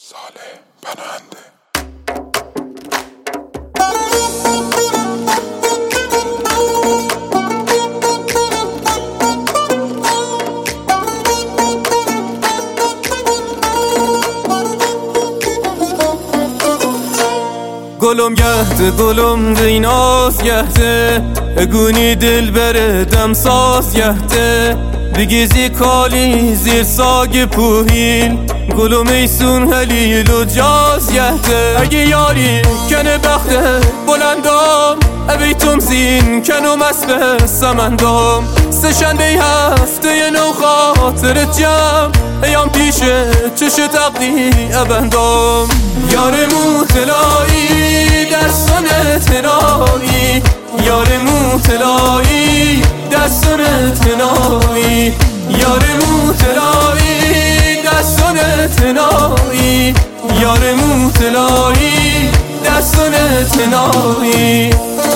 صالح پناهنده. گلم گهده گلم دیناز گهده اگونی دل بره دمساز گهده بگیزی کالی زیر ساگ پوهیل گلم ایسون هلیل و جاز گهده اگه یاری کنه بخته بلندام ابیتم زین کنم اسب سمندام سشنبه هفته نو خاطرت جمع ایام پیشه چش تقدی ابندام یارمو تلایی دستان تنایی یارمو تلایی دستان تنایی یارمو تلایی دستان تنایی یارمو تلایی دستان تنایی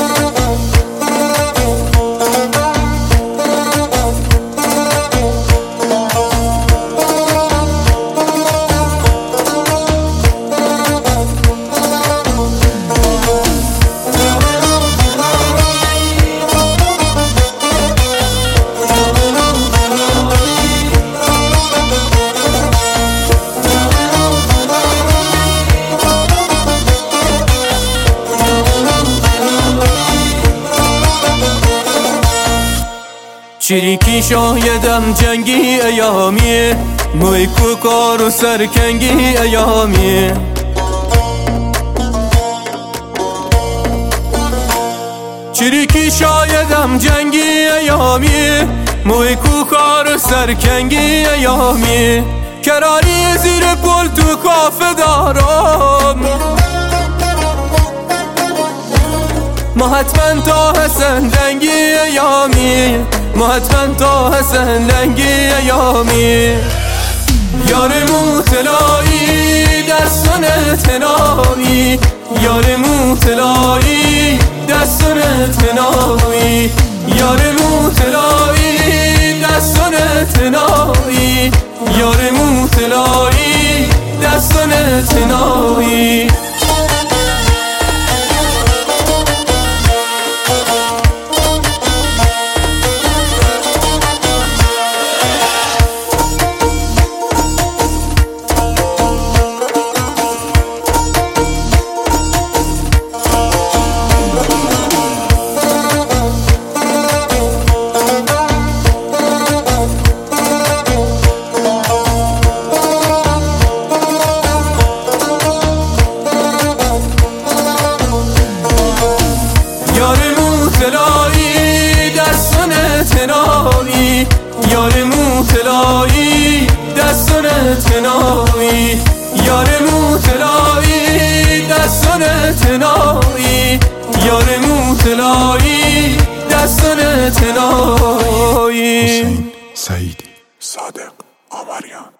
چریکی شایدم جنگی ایامیه موی کوکار و سرکنگی ایامیه چریکی شایدم جنگی ایامیه موی کوکار و سرکنگی ایامیه کراری زیر پل تو کافه دارم ما حتما تا حسن لنگی ایامی ما حتما تا حسن لنگی ایامی یارمو تلایی دستان تنایی یارمو تلایی دستان تنایی یارمو تلایی دستان تنایی یارمو تلایی دستان تنایی یارمو تلایی دستان تنایی یارمو تلایی دستان تنایی یارمو تلایی دستان تنایی یارمو تلایی دستان تنایی. حسین سعیدی، صادق آمریان.